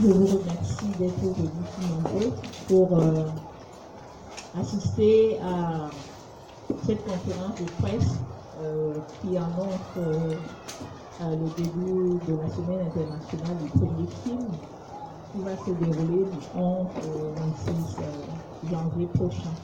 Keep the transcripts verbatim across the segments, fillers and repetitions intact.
je vous remercie d'être venus si nombreux pour euh, assister à cette conférence de presse euh, qui annonce euh, le début de la semaine internationale du premier film qui va se dérouler du onze au vingt-six euh, janvier prochain.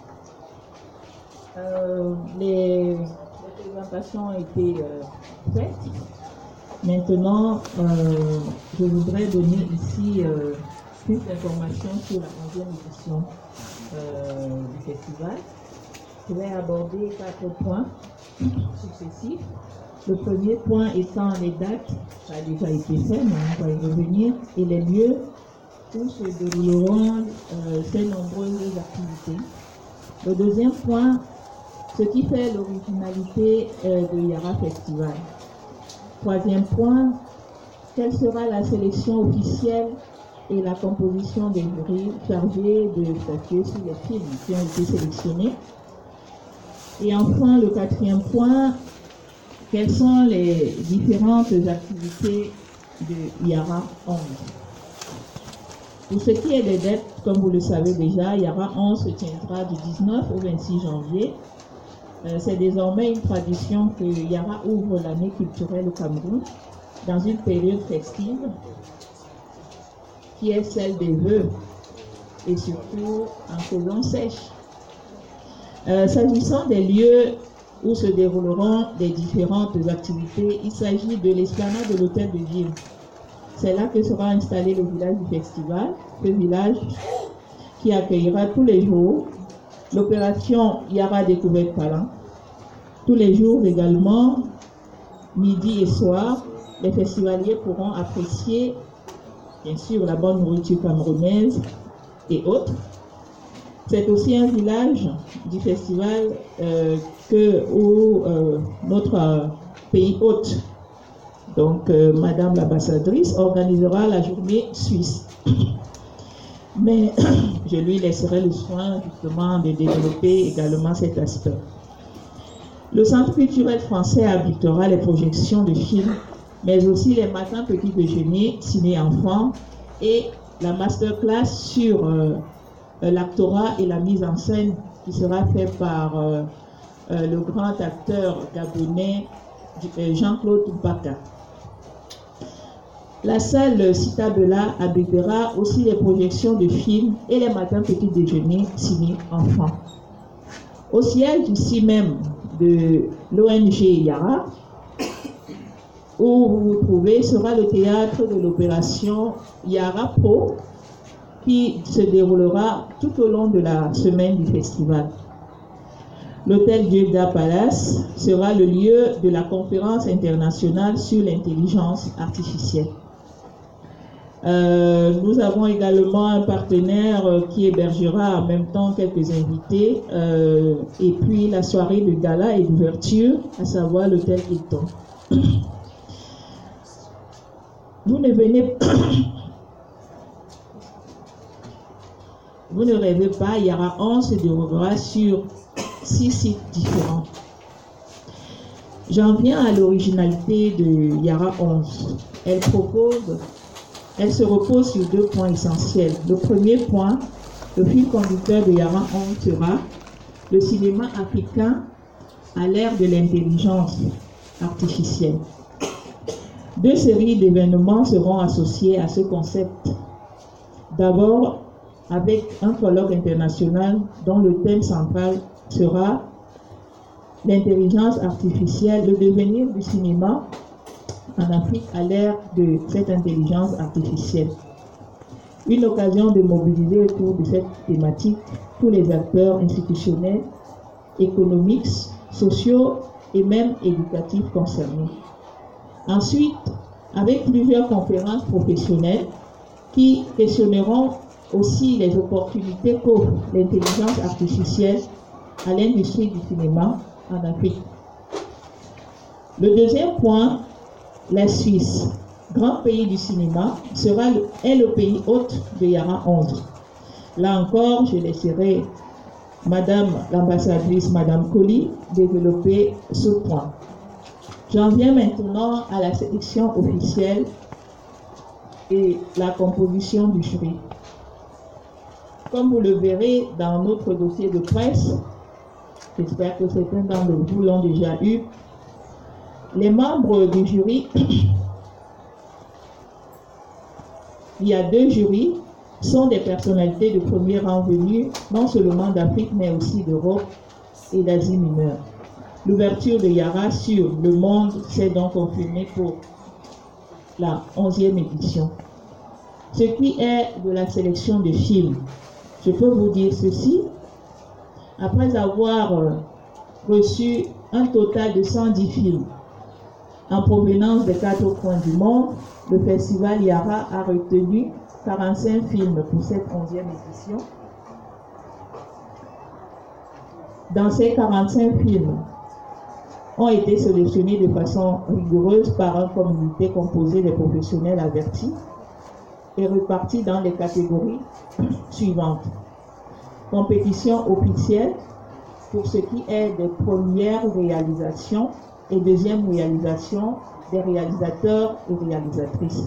Euh, les, les présentations ont été euh, faites. Maintenant, euh, je voudrais donner ici euh, plus d'informations sur la onzième édition euh, du festival. Je vais aborder quatre points successifs. Le premier point étant les dates, ça a déjà été fait, mais on va y revenir, et les lieux où se dérouleront euh, ces nombreuses activités. Le deuxième point, ce qui fait l'originalité euh, de Yara Festival. Troisième point, quelle sera la sélection officielle et la composition des jurys chargés de statuer sur les films qui ont été sélectionnés. Et enfin, le quatrième point, quelles sont les différentes activités de Yara onze. Pour ce qui est des dates, comme vous le savez déjà, Yara onze se tiendra du dix-neuf au vingt-six janvier. Euh, c'est désormais une tradition que Yara ouvre l'année culturelle au Cameroun dans une période festive qui est celle des vœux et surtout en saison sèche. Euh, s'agissant des lieux où se dérouleront les différentes activités, il s'agit de l'esplanade de l'hôtel de ville. C'est là que sera installé le village du festival, ce village qui accueillera tous les jours l'opération Yara Découverte Talent. Tous les jours également, midi et soir, les festivaliers pourront apprécier, bien sûr, la bonne nourriture camerounaise et autres. C'est aussi un village du festival euh, que, où euh, notre euh, pays hôte, donc euh, Madame l'ambassadrice, organisera la journée suisse. Mais je lui laisserai le soin justement de développer également cet aspect. Le Centre culturel français abritera les projections de films, mais aussi les matins petits déjeuners ciné-enfants et la masterclass sur euh, l'actorat et la mise en scène qui sera faite par euh, euh, le grand acteur gabonais Jean-Claude Toubaka. La salle Citabella abritera aussi les projections de films et les matins petits déjeuners ciné-enfants. Au siège ici même de l'O N G Yara, où vous vous trouvez, sera le théâtre de l'opération Yara Pro, qui se déroulera tout au long de la semaine du festival. L'hôtel Dieuda Palace sera le lieu de la conférence internationale sur l'intelligence artificielle. Euh, nous avons également un partenaire euh, qui hébergera en même temps quelques invités euh, et puis la soirée de gala et d'ouverture, à savoir l'hôtel Hilton. Vous ne venez Vous ne rêvez pas, Yara onze se déroulera sur six sites différents. J'en viens à l'originalité de Yara onze. Elle propose Elle se repose sur deux points essentiels. Le premier point, le fil conducteur de Yara onze sera le cinéma africain à l'ère de l'intelligence artificielle. Deux séries d'événements seront associées à ce concept. D'abord, avec un colloque international dont le thème central sera l'intelligence artificielle, le devenir du cinéma en Afrique à l'ère de cette intelligence artificielle. Une occasion de mobiliser autour de cette thématique tous les acteurs institutionnels, économiques, sociaux et même éducatifs concernés. Ensuite, avec plusieurs conférences professionnelles qui questionneront aussi les opportunités qu'offre l'intelligence artificielle à l'industrie du cinéma en Afrique. Le deuxième point, la Suisse, grand pays du cinéma, sera le, est le pays hôte de Yara onze. Là encore, je laisserai Madame l'ambassadrice, Madame Colli, développer ce point. J'en viens maintenant à la sélection officielle et la composition du jury. Comme vous le verrez dans notre dossier de presse, j'espère que certains d'entre vous l'ont déjà eu, les membres du jury, il y a deux jurys, sont des personnalités de premier rang venues non seulement d'Afrique mais aussi d'Europe et d'Asie mineure. L'ouverture de Yara sur le monde s'est donc confirmée pour la onzième édition. Ce qui est de la sélection de films, je peux vous dire ceci, après avoir reçu un total de cent dix films en provenance des quatre coins du monde, le festival Yara a retenu quarante-cinq films pour cette onzième édition. Dans ces quarante-cinq films, ont été sélectionnés de façon rigoureuse par un comité composé de professionnels avertis et répartis dans les catégories suivantes. Compétition officielle pour ce qui est des premières réalisations et deuxième réalisation des réalisateurs et réalisatrices.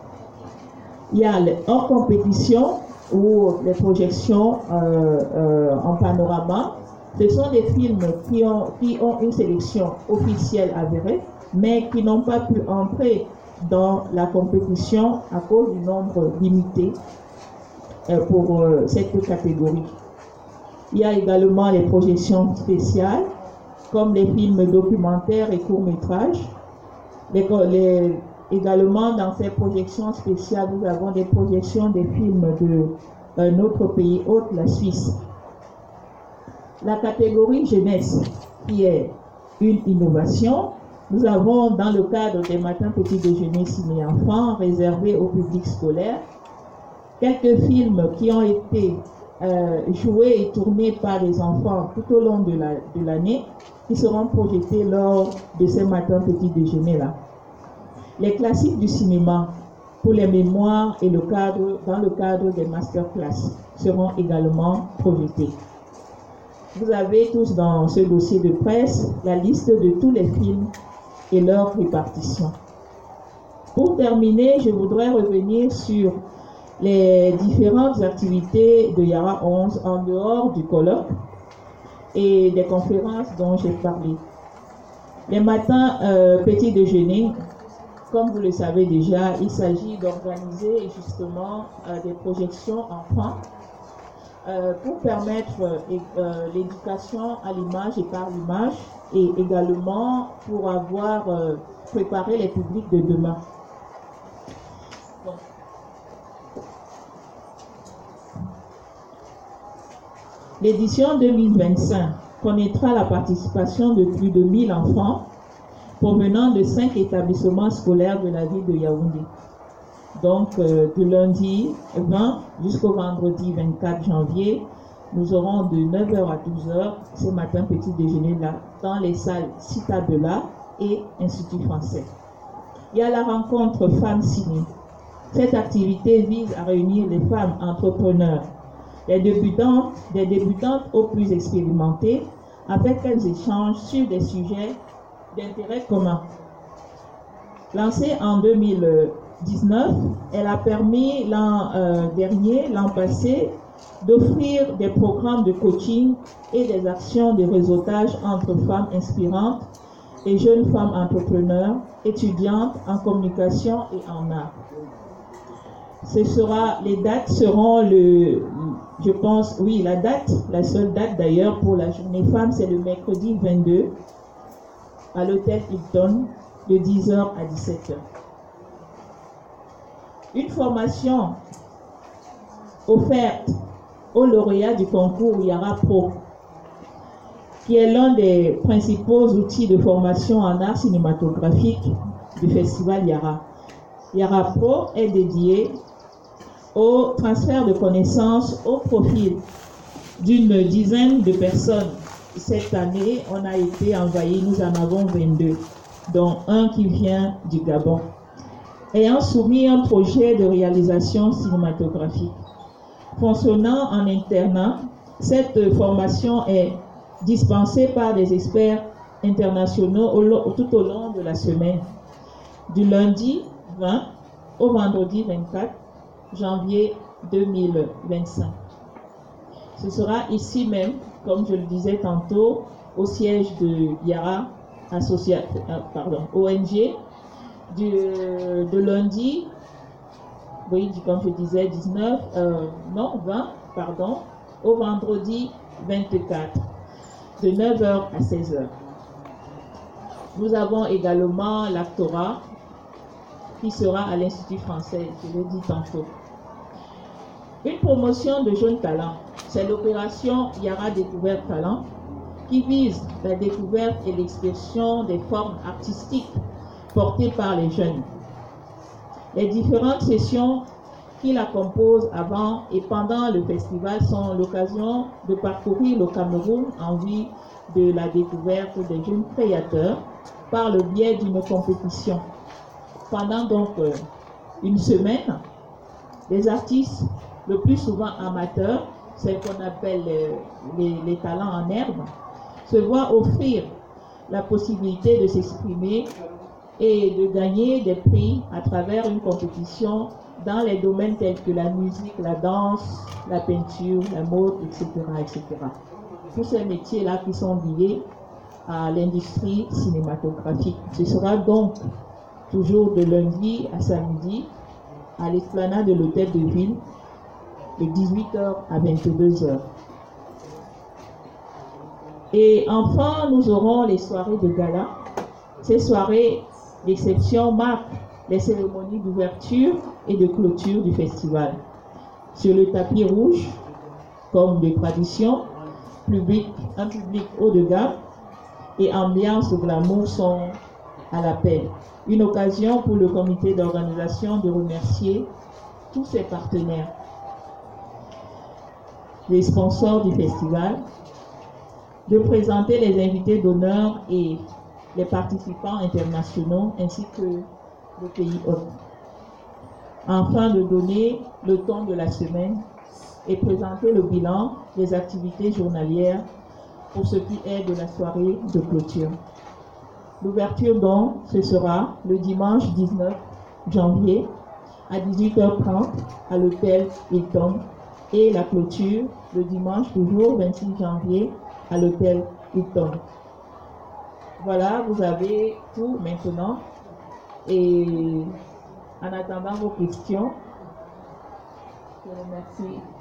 Il y a les hors compétition ou les projections euh, euh, en panorama. Ce sont des films qui ont, qui ont une sélection officielle avérée, mais qui n'ont pas pu entrer dans la compétition à cause du nombre limité euh, pour euh, cette catégorie. Il y a également les projections spéciales, comme les films documentaires et courts-métrages. Les, les, également, dans ces projections spéciales, nous avons des projections des films de euh, notre pays hôte, la Suisse. La catégorie jeunesse, qui est une innovation, nous avons dans le cadre des matins petits déjeuners ciné-enfants réservés au public scolaire, quelques films qui ont été euh, joués et tournés par les enfants tout au long de la, de l'année, qui seront projetés lors de ces matins petits déjeuners-là. Les classiques du cinéma pour les mémoires et le cadre, dans le cadre des masterclass seront également projetés. Vous avez tous dans ce dossier de presse la liste de tous les films et leur répartition. Pour terminer, je voudrais revenir sur les différentes activités de Yara onze en dehors du colloque et des conférences dont j'ai parlé. Les matins euh, petit déjeuner, comme vous le savez déjà, il s'agit d'organiser justement euh, des projections enfants Euh, pour permettre euh, l'éducation à l'image et par l'image, et également pour avoir euh, préparé les publics de demain. Bon. L'édition deux mille vingt-cinq connaîtra la participation de plus de mille enfants provenant de cinq établissements scolaires de la ville de Yaoundé. Donc, euh, du lundi vingt jusqu'au vendredi vingt-quatre janvier, nous aurons de neuf heures à douze heures ce matin petit déjeuner-là dans les salles Citabella et Institut français. Il y a la rencontre Femmes Ciné. Cette activité vise à réunir les femmes entrepreneurs, les débutantes, des débutantes aux plus expérimentées, afin qu'elles échangent sur des sujets d'intérêt commun. Lancée en deux mille dix-neuf, elle a permis l'an euh, dernier, l'an passé, d'offrir des programmes de coaching et des actions de réseautage entre femmes inspirantes et jeunes femmes entrepreneurs, étudiantes en communication et en art. Ce sera, les dates seront le, je pense, oui, la date, la seule date d'ailleurs pour la journée femme, c'est le mercredi vingt-deux à l'hôtel Hilton de dix heures à dix-sept heures. Une formation offerte aux lauréats du concours Yara Pro, qui est l'un des principaux outils de formation en art cinématographique du festival Yara. Yara Pro est dédié au transfert de connaissances au profil d'une dizaine de personnes. Cette année, on a été envahis, nous en avons vingt-deux, dont un qui vient du Gabon, ayant soumis un projet de réalisation cinématographique. Fonctionnant en internat, cette formation est dispensée par des experts internationaux au, tout au long de la semaine, du lundi vingt au vendredi vingt-quatre janvier deux mille vingt-cinq. Ce sera ici même, comme je le disais tantôt, au siège de Yara Associa- euh, pardon, O N G, du, de lundi, oui, comme je disais, dix-neuf, euh, non, vingt, pardon, au vendredi vingt-quatre, de neuf heures à seize heures. Nous avons également l'actorat qui sera à l'Institut français, je l'ai dit tantôt. Une promotion de jeunes talents, c'est l'opération Yara Découverte Talent qui vise la découverte et l'expression des formes artistiques portées par les jeunes. Les différentes sessions qui la composent avant et pendant le festival sont l'occasion de parcourir le Cameroun en vue de la découverte des jeunes créateurs par le biais d'une compétition. Pendant donc euh, une semaine, les artistes, le plus souvent amateurs, celles qu'on appelle les, les, les talents en herbe, se voient offrir la possibilité de s'exprimer et de gagner des prix à travers une compétition dans les domaines tels que la musique, la danse, la peinture, la mode, et cetera, et cetera. Tous ces métiers-là qui sont liés à l'industrie cinématographique. Ce sera donc toujours de lundi à samedi à l'esplanade de l'hôtel de ville de dix-huit heures à vingt-deux heures. Et enfin, nous aurons les soirées de gala. Ces soirées d'exception marquent les cérémonies d'ouverture et de clôture du festival. Sur le tapis rouge, comme de tradition, public, un public haut de gamme et ambiance glamour sont à l'appel. Une occasion pour le comité d'organisation de remercier tous ses partenaires, les sponsors du festival, de présenter les invités d'honneur et les participants internationaux ainsi que le pays hôte. Enfin, de donner le ton de la semaine et présenter le bilan des activités journalières pour ce qui est de la soirée de clôture. L'ouverture donc, ce sera le dimanche dix-neuf janvier à dix-huit heures trente à l'hôtel Hilton et la clôture le dimanche toujours vingt-six janvier à l'hôtel Hilton. Voilà, vous avez tout maintenant. Et en attendant vos questions, je vous remercie.